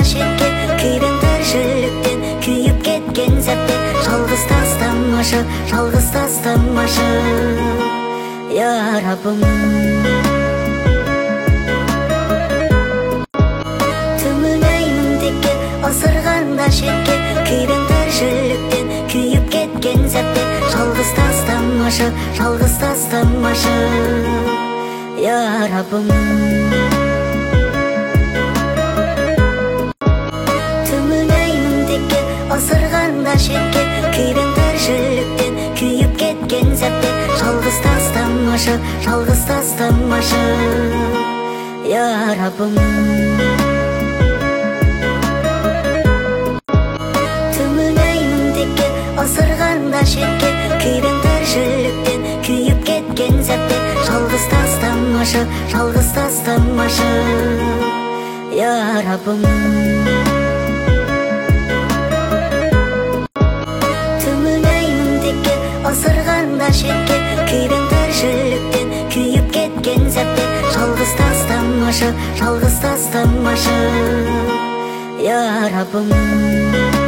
шетке, күйбең тіршіліктен күйіп кеткен сәтте жалғыз тастамашы, жалғыз тастамашы, я Раббым. Түңілмеймін текке, ысырғанда шетке, күйбең тіршіліктен күйіп кеткен сәтте жалғыз тастамашы, жалғыз тастамашы, я Раббым. Түңілмеймін текке, ысырғанда шетке, күйбең тіршіліктен күйіп кеткен сәтте жалғыз тастамашы, жалғыз тастамашы, я Раббым. Түңілмеймін текке, ысырғанда шетке, күйбең тіршіліктен күйіп кеткен сәтте жалғыз тастамашы, жалғыз тастамашы, я Раббым. Түңілмеймін текке, ысырғанда шетке, күйбең тіршіліктен күйіп кеткен сәтте жалғыз тастамашы, жалғыз тастамашы, я Раббым. Түңілмеймін текке, ысырғанда шетке, күйбең тіршіліктен күйіп кеткен сәтте жалғыз тастамашы, жалғыз тастамашы, я Раббым. Түңілмеймін текке, ысырғанда шетке, күйбең тіршіліктен күйіп кеткен сәтте жалғыз тастамашы, жалғыз тастамашы, я Раббым.